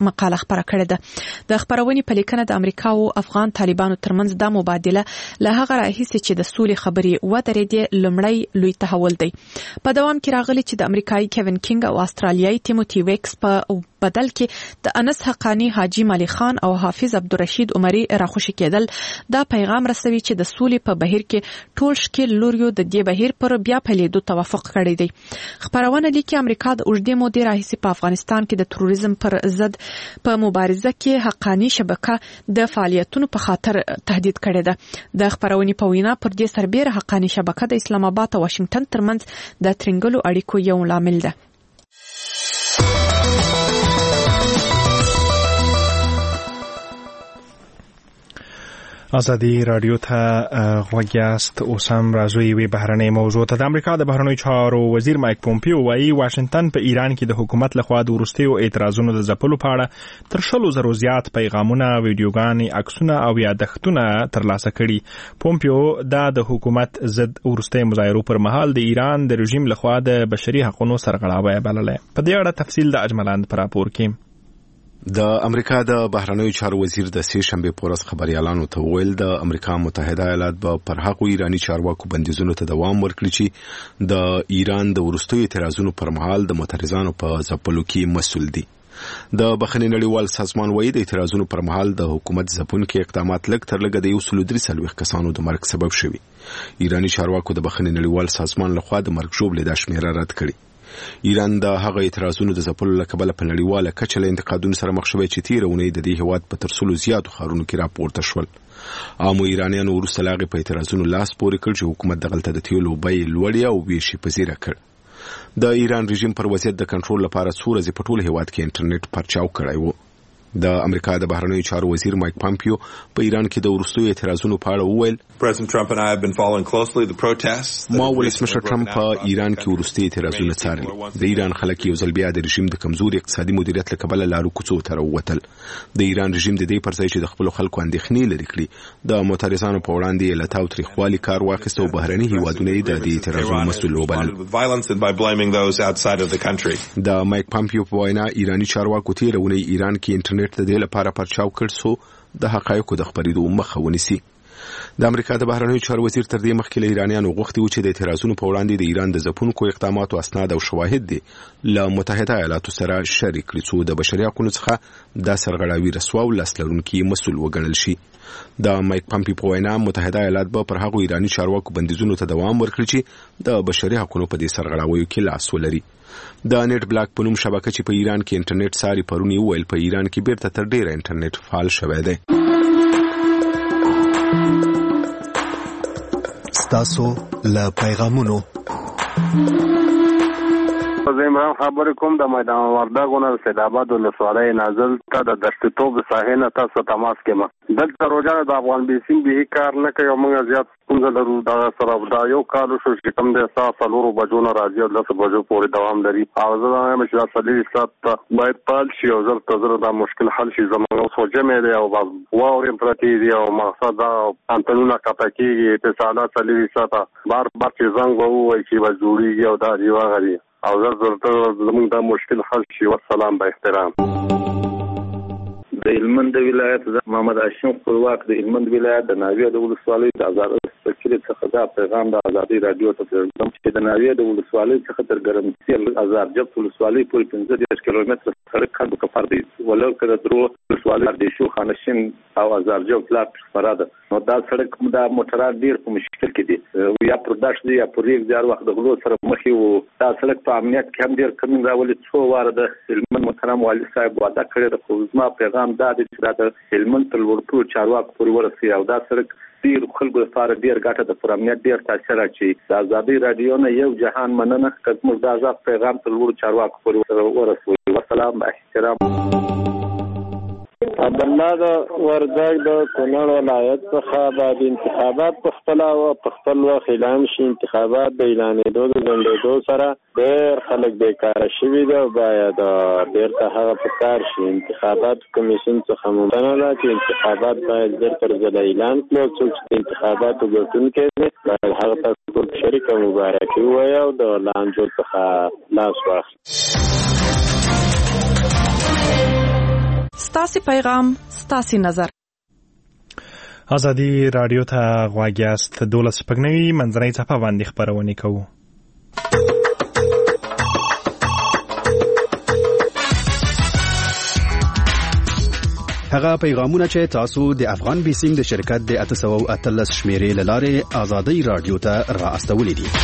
مقاله خبره کړې ده. د خبرونې په لیکنه د امریکا او افغان طالبانو ترمنځ د مبادله له هغه راهیسې چې د سولې خبرې ودرېدې لومړی لوی تحول دی. په دوام کې راغلی چې د امریکایي کیوین کینګ او استرالیایي تیموتی ویکس په بدل کې د انس حقانی، حاجی مالی خان او حافظ عبدالرشید عمری راخوشي کېدل دا پیغام رسوي چې د سولې په بهیر کې ټول شکل لوریو د دې بهیر پر بیا پیلېدو توافق کړی دی. خبرونه لیکي امریکا د اوږدې مودې راهیسې په افغانستان کې د تروریزم پر ضد په مبارزه کې حقانی شبکه د فعالیتونو په خاطر تهدید کړی ده. د خبرونې په وینا پر دې سربېره حقانی شبکه د اسلام آباد او واشنگټن ترمنځ د ترنګلو اړیکو یو لامل ده. ازادي رادیو ته غوږ یاست. اوس هم راځو یوې بهرنۍ موضوع ته. د امریکا د بهرنیو چارو وزیر مایک پومپیو وایي واشنگټن په ایران کې د حکومت لخوا د وروستیو اعتراضونو د ځپلو په اړه تر شلو زرو زیات پیغامونه، ویډیوګانې، عکسونه او یادښتونه ترلاسه کړي. پومپیو دا د حکومت ضد وروستي مظاهرو پر مهال د ایران د رژیم لخوا د بشري حقوقو سرغړاوی بللی. په دې اړه تفصیل د اجملاند پر راپور کې. د امریکا د بهرنیو چارو وزیر د سې شنبه په ورځ خبريالانو ته ویل د امریکا متحده ایالات به پر هغو ایرانی چارواکو بندیزونو ته دوام ورکړي چې د ایران د ورستیو اعتراضونو پر مهال د معترضانو په ځپلو کې مسؤل دي. د بخښنې نړیوال سازمان وایي د اعتراضونو پر مهال د حکومت ځپونکي اقدامات لږ تر لږه د یو سل درې څلوېښت کسانو د مرګ سبب شوي. ایرانی چارواکو د بخښنې نړیوال سازمان لخوا د مرګ ژوبلې د شمیره رد کړي. ایران د هغه اعتراضونو د ځپلو له کبله په نړیواله کچه له انتقادونو سره مخ شوی چې تیره اونۍ د دې هیواد په تر سلو زیاتو ښارونو کې راپورته شول. عامو ایرانیانو وروسته له هغې په اعتراضونو لاس پورې کړ چې حکومت دغلته د تیلو بیې لوړې او ویش یې پذیره کړ. د ایران رژیم پر وضعیت د کنټرول لپاره څو ورځې په ټول هیواد کې انټرنیټ پرچاو کړی و. د امریکا د بهرنیو چارو وزیر مایک پامپیو په ایران کې د وروستیو اعتراضونو په اړه وویل ما ولسمشر ټرمپ په ایران کې وروستي اعتراضونه څارلي. د ایران خلک یو ځل بیا د رژیم د کمزوري اقتصادي مدیریت له کبله لارو کوڅو ته راووتل. د ایران رژیم د دې پر ځای چې د خپلو خلکو اندېښنې لرې کړي د معترضانو په وړاندې یې له تاو تریخوالي کار واخیست او بهرني هیوادونه یې د دې اعتراضونو مسؤل وبلل. د مایک پامپیو په وینا ایرانی چارواکو تیره اونۍ ایران کې انټرنیټ د دې لپاره پرچاو کړ څو د حقایقو د خبرېدو مخه ونیسي. د امریکا د بهرنیو چارو وزیر تر دې مخکې له ایرانیانو غوښتي و چې د اعتراضونو په وړاندې د ایران د ځپونکو اقداماتو اسناد او شواهد دي له متحده ایالاتو سره شریک کړي څو د بشري حقوقو څخه د سرغړاوي رسوا او لاس لرونکي مسؤل وګڼل شي. د مایک پامپیو په وینا متحده ایالات به پر هغو ایرانی چارواکو بندیزونو ته دوام ورکړي چې د بشري حقوقو په دې سرغړاویو کې لاس ولري. د نیټ بلاک په نوم شبکه چې په ایران کې انټرنیټ ساري پرونی ویل په ایران کې بیرته تر ډیره انټرنیټ فعال شوی دی. ستاسو له پیغامونو زه عمران خبرې کوم د میدان وردګونه د سیدآباد ولسوالۍ نازل ته د دشتوب ساحې نه تاسو تماس کوم. دلته روزانه د افغان بیسین به کار نه کوي او موږ زیات څنګه لرو دا سره دا یو کال شو چې کوم د ساعت څلورو بجو نه راځي او لس بجو پورې دوام لري. او زه وایم چې دا صلیبي ساعت باید پال شي او زر تزر دا مشکل حل شي. زموږ سوچ مې دی او واورم پرتی دی او مقصد دا انټنونه کاته کیږي اتصالات صلیبي ساعت بار بار چې زنګ ووایي چې وجوړیږي او دا دی واغري او زر زر ته زموږ دا مشکل حل شي. والسلام با احترام. د هلمند ولایت محمد هاشم خپلواک د هلمند ولایت د ناویه د ولسوالۍ د آزاد فکر څخه دا پیغام د ازادي رادیو ته درځم چې د ناویه د ولسوالۍ څخه تر ګرمسیر آزاد جب ولسوالۍ پورې پنځه دېرش کیلومتره سړک خند کفر دی ولر کړه درو ولسوالۍ د شو خانشین او آزاد جب پلاټ فراده نو دا سړک دا موټرات ډیر په مشکل کې دي یا پرداش دی یا پرېګ ځار وخت د غلو سره مخې وو. دا سړک په امنیت کې هم ډیر کمی راولي. څو واره د هلمند محترم والي صاحب وعده کړې د خو ما پیغام دا دی چې دا د هلمند تر ورټو چارواکو پورې ورسي او دا سړک ډیر خلکو لپاره ډیر ګټه د پر امنیت ډیر تاثیر اچي. د آزادي رادیو نه یو جهان مننه کوم دا ځا پیغام تر ورټو چارواکو پورې ورسوي. والسلام احترام. عبدالله د وردګ د کونړ ولایت څخه د انتخابات په خپل او په خپل وخت اعلان شي. انتخابات د اعلانېدو د ځنډېدو سره ډېر خلک بیکاره شوي دي او باید بیرته هغه په کار شي. انتخابات کمیسیون څخه ممکنه ده چې انتخابات باید ژر تر ژره اعلان کړي او څوک چې د انتخاباتو ګټونکی دی باید هغه ته ټول شریکه مبارکي ووایي او د لانجو څخه لاس واخلي. ستاسو پیغام ستاسو نظر. ازادي رادیو ته غواړی است دولس شپږنوي منځنۍ صفحه باندې خبرونه کوو. هغه پیغامونه چې تاسو د افغان بیسیم د شرکت د اته سوه اتلس شمیرې له لارې ازادي رادیو ته را استولې دي.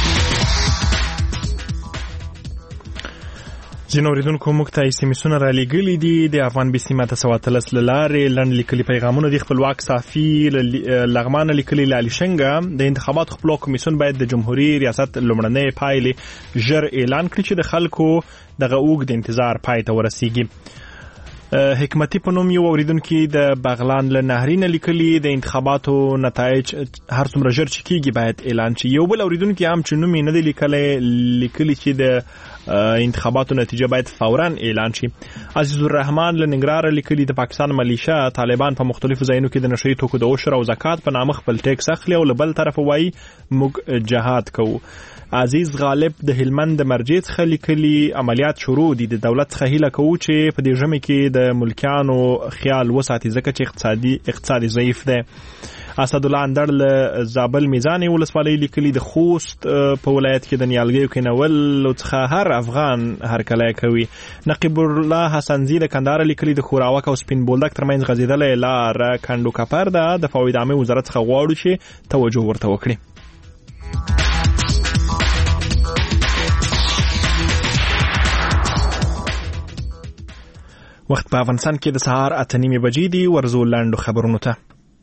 ځینو اوریدونکو موږ ته ایس ام اسونه را لېږلي دي. د افغان بیسیم اته سوه اتلس له لارې لنډ لیکلي پیغامونه د خپلواک صافي لغمانه لیکلي له علي د انتخاباتو خپلواک کمیسیون باید د جمهوریت ریاست لومړنۍ پایلې ژر اعلان کړي چې د خلکو دغه اوږد انتظار پای ته ورسیږي. حکمتي په نوم یو اوریدونکي د بغلان له نهرین لیکلي د انتخاباتو نتایج هر څومره ژر چې کیږي باید اعلان شي. یو بل اوریدونکي هم چې نوم یې نه دی لیکلی لیکلي چې د انتخاباتو نتیجه باید فوراً اعلان شي. عزیز الرحمن له ننګرهاره لیکلي د پاکستان ملیشه طالبان په مختلفو ځایونو کې د نشهیي توکو د عشر او زکات په نامه خپل ټیکس اخلي او له بل طرفه وایي موږ جهاد کوو. عزیز غالب د هلمند د مرجې څخه لیکلي عملیات شروع دي. د دولت څخه هیله کوو چې په دې ژمي کې د ملکیانو خیال وساتي ځکه چې اقتصادي اقتصادي ضعیف دی. اسد الله اندړ له زابل میزان ولسوالۍ لیکلي د خوست په ولایت کې د نیالګیو کینول څخه هر افغان هرکلی کوي. نقیب الله حسنزی د کندهار لیکلي د خوراوک او سپین بولدک ترمنځ غځېدلې لاره کندو کپر ده. د فوایدو عامې وزارت څخه غواړو چې توجه ورته وکړي. وخت په افغانستان کې د سهار اته نیمې بجې دي. ورزو لاندو خبرونو ته.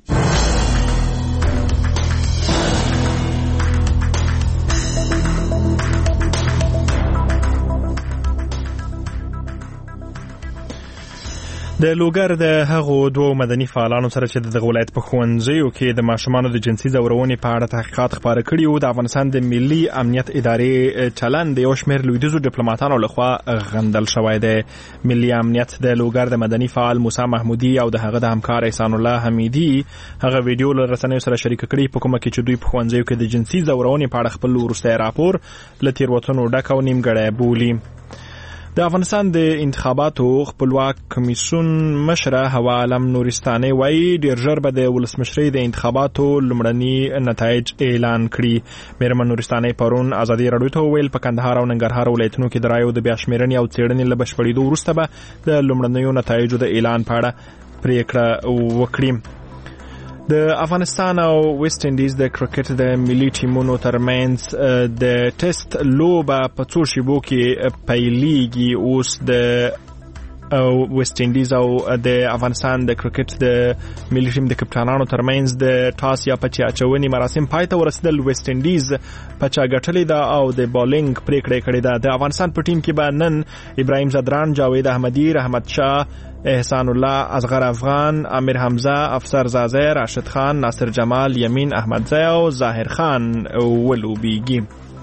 د لوګر د هغو دوو مدني فعالانو سره چې د ولایت په ښوونځیو کې د ماشومانو د جنسي ځورونې په اړه تحقیقات خپاره کړي وو، د افغانستان د ملي امنیت ادارې چلند د یو شمېر لویدیځو ډیپلوماټانو لخوا غندل شوی دی. ملي امنیت د لوګر د مدني فعال موسی محمودي او د هغه د همکار احسان الله حمیدي هغه ویډیو له رسنیو سره شریک کړي په کومه کې چې دوی په ښوونځیو کې د جنسي ځورونې په اړه خپل وروستی راپور له تېروتنو ډک او نیمګړی بولي. د افغانستان د انتخاباتو خپلواک کمیسیون مشره هوا علم نورستاني وایي ډیر ژر به د ولسمشرۍ د انتخاباتو لومړني نتایج اعلان کړي. میرمن نورستاني پرون ازادي راډیو ته وویل په کندهار او ننګرهار ولایتونو کې د رایو د بیا شمېرنې او څېړنې له بشپړېدو وروسته به د لومړنیو نتایجو د اعلان په اړه پریکړه وکړي. د افغانستان او ویسټ انډیز د کرکټ د ملي ټیمونو ترمنځ د ټیسټ لوبه په څو شیبو کې پیلیږي. اوس د ویسټ انډیز او د افغانستان د کرکټ د ملي ټیم د کپټانانو ترمنځ د ټاس یا پچې اچونې مراسم پای ته ورسېدل. ویسټ انډیز پچه ګټلې ده او د بالینګ پریکړه کړې ده. د افغانستان په ټیم کې به نن ابراهیم زدران، جاوید احمدي، رحمت شاه، احسان الله، اصغر افغان، امیر حمزه، افسر زازه، راشد خان، ناصر جمال، یمین احمدزی او ظاهر خان ولوبیږي.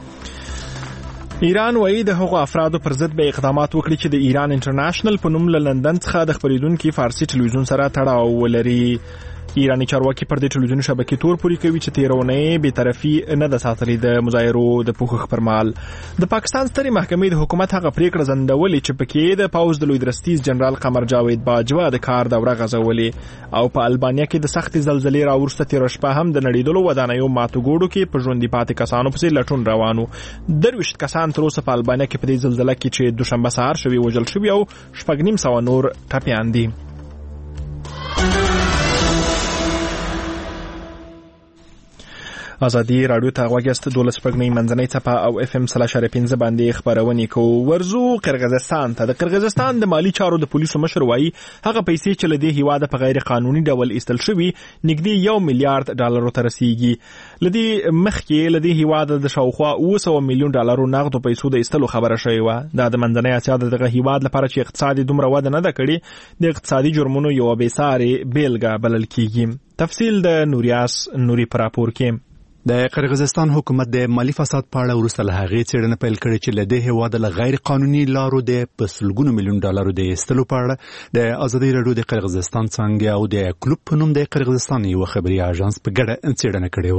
ایران وایي د هغو افرادو پر ضد به اقدامات وکړي چې د ایران انټرنیشنل په نوم له لندن څخه د خپرېدونکي فارسي ټلویزیون سره تړاو ولري. ایرانی چارواکي پر دې ټلویزیوني شبکې تور پورې کوي چې تېرونې بېطرفي نه ده ساتلې د مظاهرو د پوښښ پر مهال. د پاکستان سترې محکمې د حکومت هغه پریکړه ځنډولې چې پکې د پوځ د لوی درستیز جنرال قمر جاوید باجوه د کار دوره غځولې او په البانیا کې د سختې زلزلې راوروسته تېره شپه هم د نړېدلو ودانیو ماتو ګوډو کې په ژوندي پاتې کسانو پسې لټون روان و. درویشت کسان تر اوسه په البانیا کې په دې زلزله کې چې دوشنبه سهار شوي وژل شوي او شپږ نیم سوه نور ټپیان دي. ازادي راډیو ته غواګست دولس پګنی منځنۍ څپه او اف ام سلا شر پنځه باندې خبرونه کوو. ورزو قرغیزستان ته. د قرغیزستان د مالی چارو د پولیسو مشر وایي هغه پیسې چې لدې هیواده په غیر قانوني ډول ایستل شوی نږدې یو میلیارډ ډالر ته رسیدي. لدې مخکې لدې هیواده د شاوخوا اوه سوه میلیون ډالر نغدو پیسو د ایستلو خبره شوې و. دا د منځنۍ اسیا دغه هیواد لپاره چې اقتصادي دومره وده نه ده کړې د اقتصادي جرمونو یو بېسارې بیلګه بلل کیږي. تفصیل د نوریاس نوري پر راپور کې. د قرغیزستان حکومت د مالی فساد په اړه وروسته له هغې څېړنه پیل کړې چې له دې هېواده له غیر قانوني لارو د په سلګونو میلیون ډالرو د ایستلو په اړه د ازادي راډیو د قرغیزستان څانګې او د کلوب په نوم د قرغیزستان یوه خبري اژانس په ګډه څېړنه کړې وه.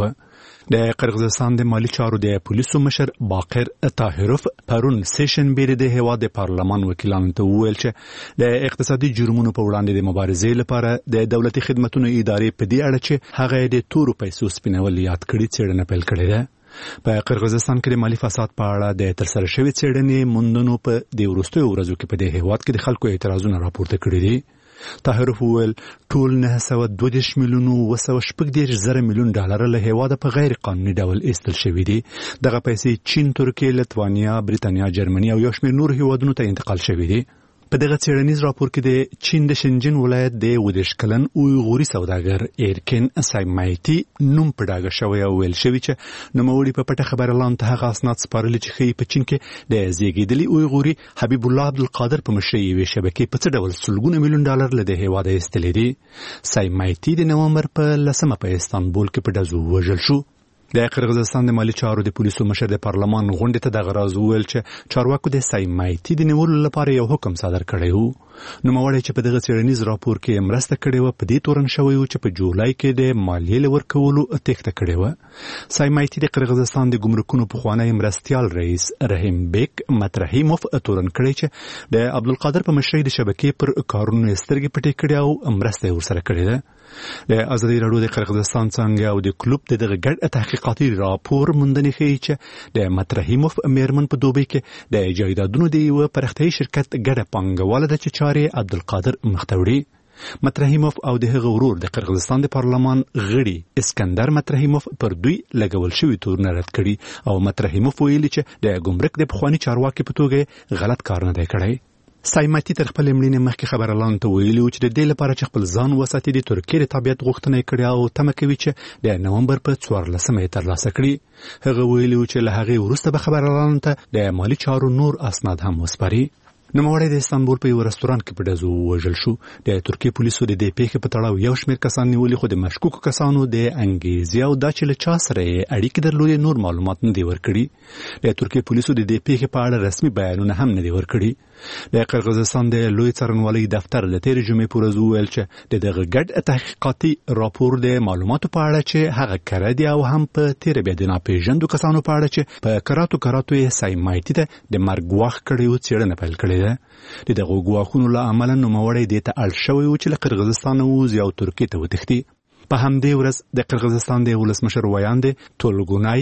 د قرغیزستان د مالی چارو د پولیسو مشر باقر طاهروف پرون سیشن بیر د هیواد د پارلمان وکیلانو ته وویل چې د اقتصادي جرمونو په وړاندې د مبارزې لپاره د دولتي خدماتو ادارې په دې اړه چې هغه د تورو پیسو سپینول یاد کړي څېړنه پیل کړې ده. په قرغیزستان کې د مالی فساد په اړه د ترسره شوې څېړنې موندنو په د وروستیو ورځو کې په دې هیواد کې د خلکو اعتراضونه راپورته کړي دي. طاهروف وویل ټول نه سوه دوه دېرش میلیونو اوه سوه شپږ دېرش زره میلیون ډالر له هیواده په غیر قانوني ډول ایستل شوي دي. دغه پیسې چین، ترکیه، لتوانیا، بریتانیا، جرمني او یو شمېر نور هیوادونو ته انتقال شوي دي. په دغه څېړنیز راپور کې د چین د شنجن ولایت د اووه دېرش کلن اویغوري سوداګر ایرکن سایمایتي نوم په ډاګه شوی او ویل شوي چې نوموړي په پټه خبره لاندې ته هغه اسناد سپارلي چې ښیي په چین کې د زیږېدلي اویغوري حبیب الله عبدالقادر په مشرۍ یوې شبکې په څه ډول سلګونه میلیون ډالر له د هیواده ایستلي دي. سایمایتي د نومبر په لسمه په استانبول کې په ډزو ووژل شو. د قرغیزستان د مالی چارو د پولیسو مشر د پارلمان غونډې ته دغه راز وویل چې چارواکو د سایمایتي د نیولو لپاره یو حکم صادر کړی و. نوموړی چې په دغه څېړنیز راپور کې مرسته کړې وه په دې تورن شوی و چې په جولای کې د مالیې له ورکولو تېښته کړې وه. سایمایتي د قرغیزستان د ګمرکونو پخوانی مرستیال رئیس رحیم بیک مترحیموف تورن کړی چې د عبدالقادر په مشرۍ د شبکې پر کارونو یې سترګې پټې کړې او مرسته یې ورسره کړې ده. د ازادي راډیو د قرغیزستان څانګه او د کلوب د دغه ګډ تحقیقاتي راپور موندنې ښیي چې د مترحیموف میرمن په دوبۍ کې د جایدادونو د یوه پراختیایي شرکت ګډه پانګواله ده چې چارې عبدالقادر مخته وړي. مترحیموف او د هغه ورور د قرغیزستان د پارلمان غړي اسکندر مترحیموف پر دوی لګول شوي تورونه رد کړي او مترحیموف ویلي چې د ګمرک د پخواني چارواکي په توګه غلط کار نه دی کړی. سایمایتي تر خپل مړینې مخکې خبره لاندې ته ویلي و چې د دې لپاره چې خپل ځان وساتي د ترکیې د تابعیت غوښتنه یې کړې او تمه کوي چې د نومبر په څوارلسمه یې ترلاسه کړي. هغه ویلي و چې له هغې وروسته به خبره لاندې ته د مالي چارو نور اسناد هم وسپاري. نوموړی د استانبول په یو رستورانت کې په ډزو ووژل شو. د ترکیې پولیسو د دې پیښې په تړاو یو شمېر کسان نیولي خو د مشکوکو کسانو د انګیزې او دا چې له چا سره یې اړیکې درلودې نور معلومات نه دي ورکړي. د ترکیې پولیسو د دې پیښې په اړه رسمي بیانونه هم نه دي ورکړي. د قرغیزستان د لوی څارنوالۍ دفتر د تېرې جمعې په ورځ وویل چې د دغه ګډ تحقیقاتي راپور د معلوماتو په اړه چې هغه کره دي او هم په تېره بیا د ناپېژندو کسانو په اړه چې په کراتو کراتو یې سایمایتي ته د مرګ ګواښ کړی و څېړنه پیل کړې ده. د دغو ګواښونو له امله نوموړی دې ته اړ شوی و چې له قرغیزستانه ووځي او ترکیې ته وتښتي. په همدې ورځ د قرغیزستان د ولسمشر ویاند تولګونای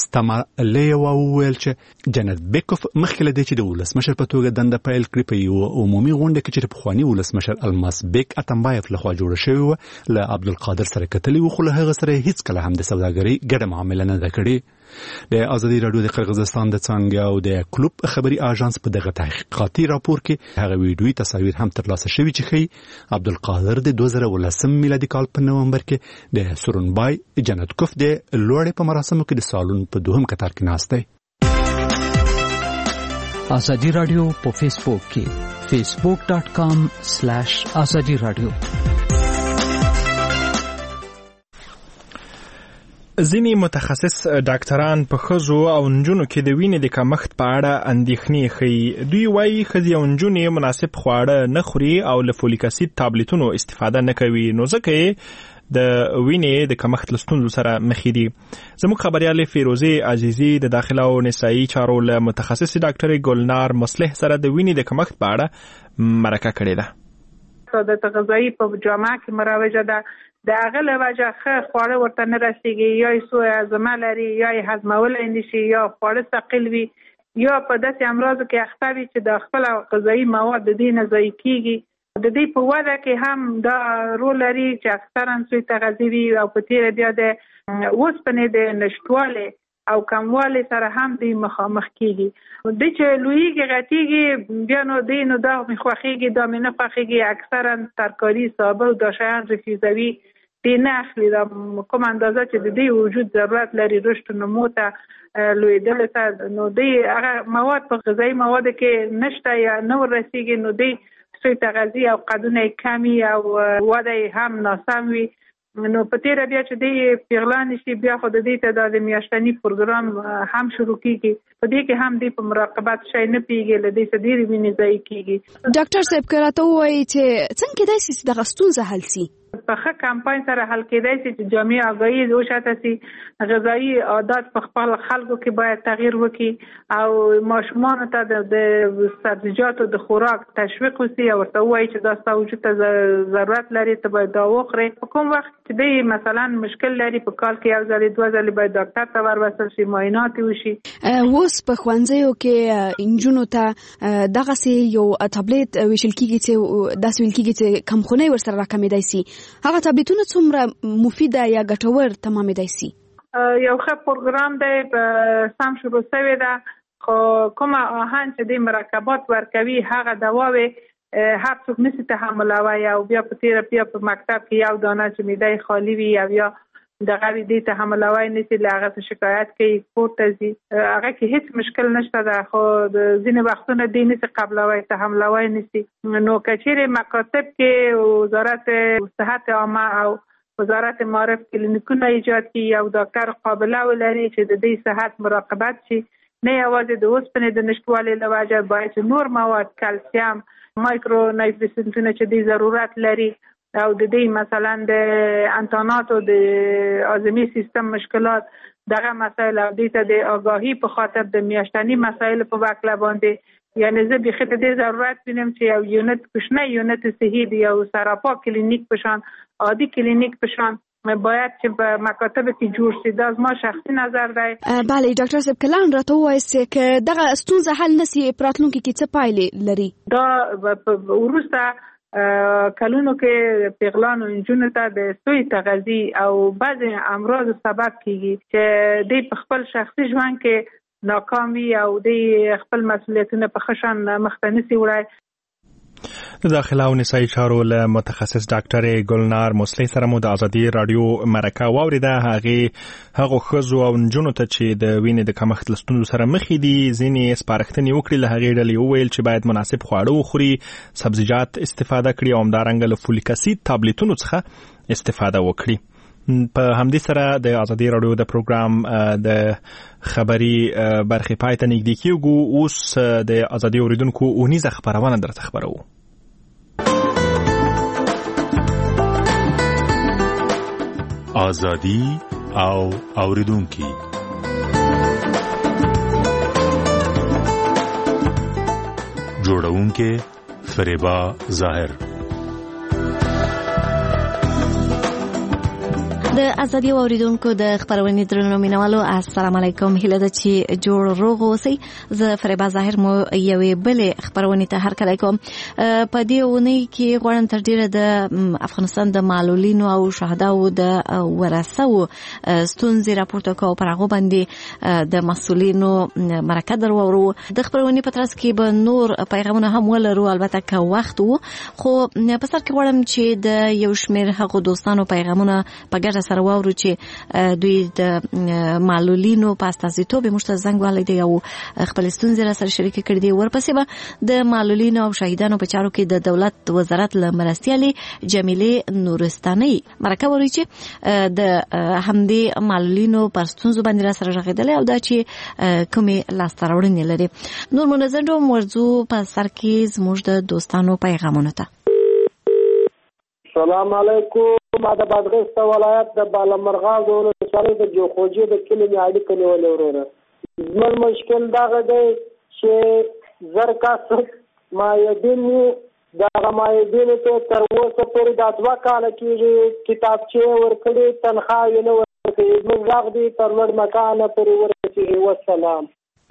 ستاملیوا وویل چې جنت بیکوف مخکې له دې چې د ولسمشر په توګه دنده پیل کړي په یوه عمومي غونډه کې چې پخواني ولسمشر الماس بیک اتمبایف لخوا جوړه شوې وه له عبدالقادر سره کتلي و خو له هغه سره هیڅکله هم د سوداګرۍ ګډه معامله نه ده کړې. د ازادي راډیو د قرغیزستان د څانګې او د کلوب خبري اژانس په دغه تحقیقاتي راپور کې هغه ویډیوي تصاویر هم ترلاسه شوي چې ښیي عبدالقادر د دوه زره ولسم میلادي کال په نومبر کې د سورنبای جنتکوف د لوړې په مراسمو کې د سالون په دوهم قطار کې ناست دی. ازادي راډیو په فیسبوک کې فیسبوک ډاٹ کام سلیش ازادي راډیو. ځینې متخصص ډاکټران په ښځو او نجونو کې د وینې د کمښت په اړه اندېښنې ښیي. دوی وایي ښځې او نجونې مناسب خواړه نه خوري او له فولیک اسید تابلیتونو استفاده نه کوي، نو ځکه یې د وینې د کمښت له ستونزو سره مخې دي. زموږ خبریالې فیروزې عزیزي د داخله او نسایي چارو له متخصص ډاکټرې ګلنار مصلح سره د وینې د کمښت په اړه مرکه کړې ده. سعادت غذایی په جامعه کې مروجه ده، د هغه له وجه ښه خواړه ورته نه رسیږي، یا یې سوء هضمه لري، یا یې هضمولی نشي، یا خواړه ثقیل وي، یا په داسې امراضو کې اخته وي چې د خپل غذایي مواد د دې نه ضایع کېږي. د دې په وده کې هم دا رول لري چې اکثرا سوء تغذیه وي او په تېره بیا د اوسپنې د نشتوالي او کموالي سره هم دوی مخامخ کېږي. دوی چې لویږي غټېږي بیا نو دوی نو دا مې خوښېږي دا مې نه خوښېږي، اکثرا ترکاري سابه او دا شیان ریفیوزوي دی نه اخلي. دا کوم اندازه چې د دې وجود ضرورت لري رشد نمو ته لویدلو ته، نو دوی هغه مواد په غذایي موادو کې نشته یا نه ورسېږي، نو دوی سوء تغذیه او قدونه یې کمي او وده یې هم ناسم وي. نو په تېره بیا چې دی پیغلا نشي بیا خو د دې ته د میاشتني پروګرام هم شروع کېږي، په دې کې هم دی په مراقبت شی نه پیږي، له دې څخه ډېرې وینې ضایع کېږي. ډاکټر صاحب که راته ووایي چې څنګه کېدای شي چې دغه ستونزه حل شي؟ په ښه کمپاین سره حل کېدای شي چې جامع آگاهي وشاته سي، غذایی عادات په خپل خلکو کې باید تغییر وکړي او ماشومان ته د سبزیجاتو د خوراک تشویق وشي او ورته وایي چې دا ستا وجود ته ضرورت لري، ته باید دا وخوري. په کوم وخت چې دی مثلا مشکل لري په کال کې یو ځل دوه ځل باید ډاکټر ته ورسول شي، معاینات وشي. اوس په ښوونځیو کې انجونو ته دغه سي یو ټابلیټ ویشل کیږي چې داس ویل کیږي چې کمخونی ورسره راکمېدای شي، هغه ټابلیټونه څومره مفیده یا ګټور تمامېدای شي؟ یو ښه پروګرام دی په سم شروع شوی ده، خو کومه آهن چې د مرکبات ورکوي هغه دواوې هر څوک نشي تحملوي او بیا په تیره بیا په مکتب کې یو دانه چې معده خالی وي او یا دغه دې تحملوي نشي، له هغه شکایت کوي کور ته ځي، هغه کې هیڅ مشکل نشته ده، خو د ځینې وختونه دې نشي قبلوي تحملوي نشي. نو کچېرې مکاتب کې وزارت صحت عامه او وزارت معارف کلینیکونه ایجاد کړي او ډاکټر قابله ولري چې د دې صحت مراقبت شي، نه یوازې د اوسپنې د نشتوالي له وجه باید نور مواد کلسیم مایکرو نیوټریسنټونه چې د ضرورت لري او د دې مثلا د انتاناتو د هاضمي سیستم مشکلات دغه مسایل او دې ته د آگاهی په خاطر د میاشتنی مسایل په وکړه باندې، یعنی زه به خته د ضرورت وینم چې یو یونت کوچنی یونت صحي دی او سراپا کلینیک پشان عادي کلینیک پشان باید چې په مکاتب کې جوړ شي. دا زما شخصي نظر دی. بله ډاکټر صاحب کلان راته ووایئ چې دغه ستونزه حل نشي په راتلونکي کې څه پایلې لري؟ دا وروسته کلونو کې پیغلانو انجونو ته د سوی تغذی او بعض امراض سبب کیږي چې د په خپل شخصي ژوند کې ناکامي او د خپل مسؤلیتونه په خشن مختنسي وړای. د داخله او نسایي چارو له متخصص ډاکټر ګلنار موسلی سره مو د ازادي رادیو مرکه واوریده. هغه هغه ښځو او نجونو ته چې د وینې د کمښت له ستونزو سره مخ دي ځینې سپارښتنې وکړي، له هغې ډلې وویل چې باید مناسب خواړه وخوري، سبزیجات استفاده کړي او همدارنګه له فولیک اسید تابلیتونو څخه استفاده وکړي. په همدې سره د ازادي رادیو د پروګرام د خبري برخې پای ته نږدې کېږو. اوس د ازادي اوریدونکو اونیزه خبرونه درته خبرو. ازادي او اوریدونکي جوړونکي فریبا ظاهر. د ازادي اوریدونکو د خبرونې درنو مینوالو السلام علیکم، هیله ده چې جوړ روغ اوسئ. زه فریبا ظاهر مو یوې بلې خبرونې ته هرکلی کوم. په دې اونۍ کې غواړم تر ډیره د افغانستان د معلولینو او شهداو د ورثو ستونزې راپورته کوو، پر هغو باندې د مسؤلینو مرکه در واورو. د خبرونې په ترڅ کې به نور پیغامونه هم ولرو، البته که وخت وو، خو په سر کې غواړم چې د یو شمېر هغو دوستانو پیغامونه په ګډه سره واورو چې دوی د معلولینو په استازیتوب موږ ته زنګ وهلی دی او خپل ستونزې را سره شریکې کړي دي. ورپسې به د معلولینو او شهیدانو په چارو کې د دولت وزارت له مرستیالې جمیلې نورستانۍ مرکه وروي چې د همدې معلولینو پر ستونزو باندې را سره غږېدلی او دا چې کومې لاسته راوړنې لري. نور منظم موضوع په سر کې زموږ د دوستانو پیغامونو ته. السلام علیکم. ما د بادغیس ولایت د بالامرغال د ولسوالۍ د جوخوجي د کلي مې اړیکه نیولې وروره. زموږ مشکل دغه دی چې زر کسب مایدین یو دغه مایدینو ته تر اوسه پورې دا دوه کاله کېږي کتابچې ورکړې تنخواه یې نه ورکوي. زموږ غږ دی تر لوړ مکانه پورې ورسېږي. والسلام.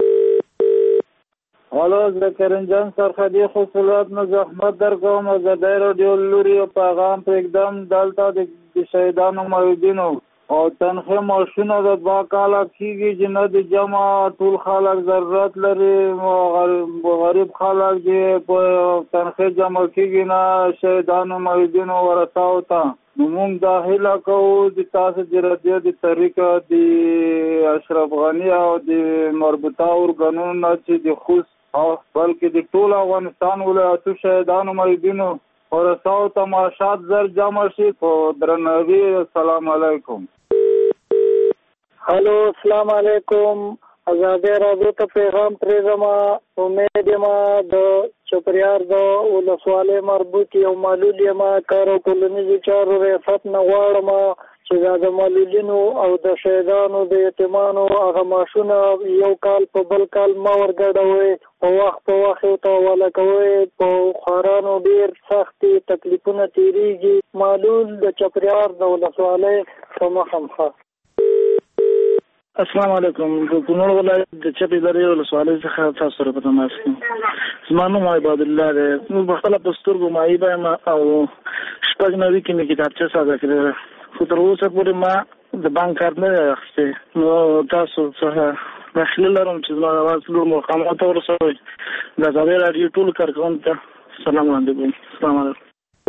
الو زه کریم جان سرخدي خصوصیات نه زحمت در کوم از د رادیو لوري او پیغام پرېږدم. دلته د شهیدانو معیدینو او تنخې ماشونه د دوه کاله کېږي چې نه د جمع ټول خلک ضرورت لري، غریب خلک چې په تنخې جمع کېږي نه شهیدانو معیدینو ورثاو ته. نو موږ دا هیله کوو چې تاسو د رادیو د طریقه د اشرف غني او د مربوطه ارګانونو نه چې د خوست او بلکې د ټول افغانستان ولایتو شهیدانو معیدینو ورثاو ته معاشات زر جمع شي. په درناوي السلام علیکم. هلو السلام علیکم. ازادي راډیو ته پیغام پرېږدم. امید یم د چپریار د ولسوالۍ مربوط یو معلول یم، کار او ټولنیزو چارو ریاست نه غواړم چې دا د معلولینو او د شهیدانو د یتیمانو هغه معاشونه یو کال په بل کال مه ورګډوئ، په وخت په وخت یې ته حواله کوئ. په خوارانو ډېر سختې تکلیفونه تېرېږي. معلول د چپریار د ولسوالۍ په مخه مخه. السلام علیکم. د کونړ ولایت د چپې درې ولسوالۍ څخه تاسو سره په تماس یم. زما نوم عباد الله دی. موږ په خپله په سترګو معیبه یم او شپږ نوي کې مې کتابچه ساده کړې ده، خو تر اوسه پورې ما د بانک کارت نه دی اخیستی. نو تاسو څخه داخله لرم چې زما د اواز لوړ مقاماتو ته ورسوئ. د ازادۍ راډیو ټولو کارکوونکو ته سلام وړاندې کوم. السلام علیکم.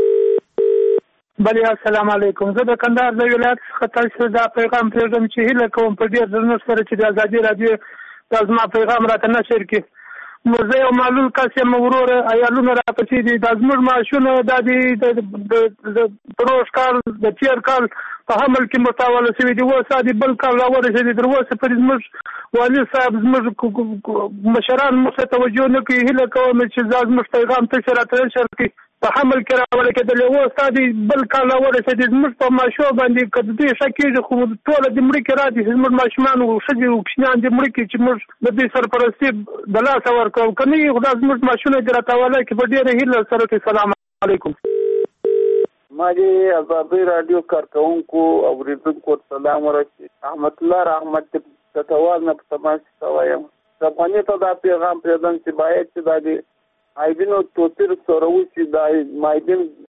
بله السلام علیکم. زه د کندهار د ولایت څخه تاسو دا پیغام پرېږدم چې هیله کوم په ډېر درنښت سره چې د ازادي راډیو دا زما پیغام راته نشر کړي. نو زه یو معلول کس یم، وروره عیالونه راپسې دي. دا زموږ معاشونه دا د د پروش کال د تېر کال په حمل کې متاوله شوي دي. اوس دا د بل کال راورسېدي. تر اوسه پورې زموږ والي صاحب زموږ مشران موږ ته توجه نه کوي. هیله کوم چې دا زموږ پیغام تاسو راته نشر کړي. په حمل کې راوړل کېدل اوس دا د بل کال راورسېدي. زموږ په ماشو باندې که د دې شک کېږي خو ټوله د مړي کې راځي. زموږ ماشومان او ښځې او کوچنیان د مړي کې چې موږ د دې سرپرستي د لاسه ورکوو، که نه وي خو دا زموږ ماشونه دې راته حواله کړي. په ډېره هیله سره کې سلام علیکم. ما د ازادۍ راډیو کارکوونکو او اورېدونکو سلام ورکړي. احمد الله رحمت کټوال نه په تماس کې یم. د افغاني ته دا پیغام پرېږدم چې باید چې دا د مایدینو توپیر سره وشي. دا مایدین